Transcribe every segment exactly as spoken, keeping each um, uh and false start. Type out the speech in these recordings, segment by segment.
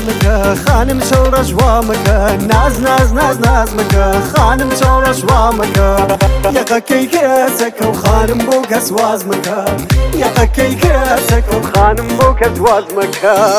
مكا خانم شورش وامكا ناز ناز ناز ناز مكا خانم شورش وامكا يقا كي كاسك وخانم بوك سواز مكا يقا كي كاسك وخانم بوك سواز مكا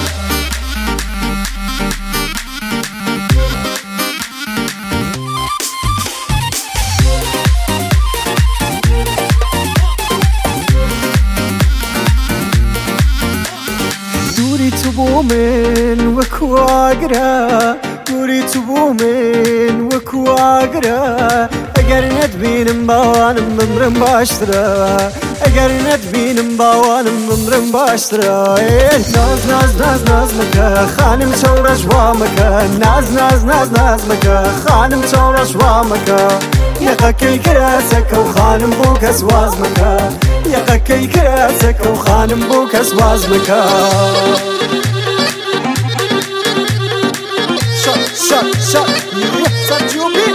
تو بو من وەکو ئاگرە دووری تو بو من وەکو ئاگرە ئەگەر نەتبینم باوانم بمرم باشترە ئەگەر نەتبینم باوانم بمرم باشترە ناز ناز ناز ناز مەکە خانم چاوڕەش وا مەکە ناز ناز ناز ناز مەکە خانم چاوڕەش وا مەکە یەقەکەی کراسەکە و خانم بۆ کەس واز مەکە یەقەکەی کراسەکە و خانم بۆ کەس واز مەکە Shut, shut, yeah, shut you be.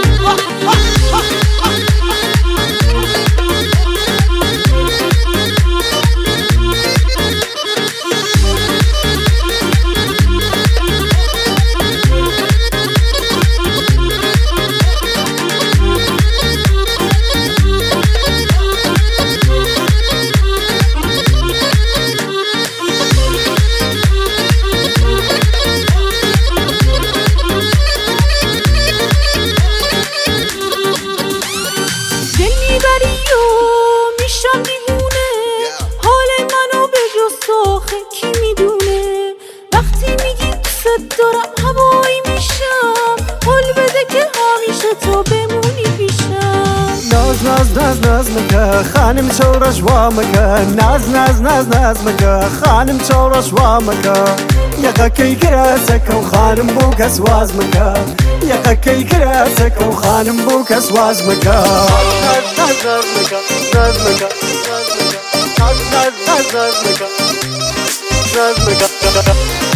دارم هوایی میشم حال بده که همیشه تو بمونی پیشم ناز ناز ناز ناز مکه خانم چورش وا مکه ناز ناز ناز ناز مکه خانم چورش وا مکه یقکی کراسک و خانم بو کس واز مکه یقکی کراسک و خانم بو کس واز مکه ناز ناز ناز مکه ناز مکه ناز ناز ناز ناز مکه ناز مکه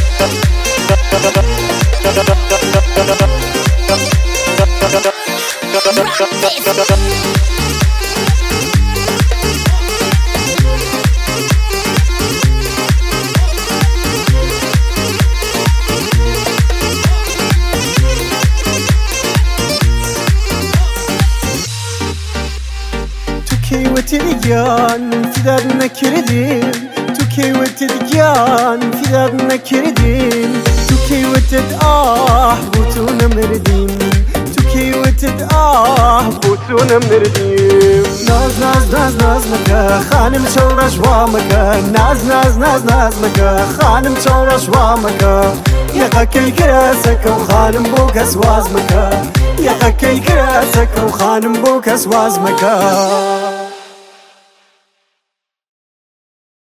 توكي وتلقان في دارنا كردين توكي وتلقان في دارنا كردين توكي وتد آه بوتونا مردين توكي وتد آه بوتونا مردين ناز ناز ناز ناز مكا خانم شورش وامكا ناز ناز ناز ناز مكا خانم شورش وامكا يقكي كراسك وخانم بوك اسواز مكا يقكي كراسك وخانم بوك اسواز مكا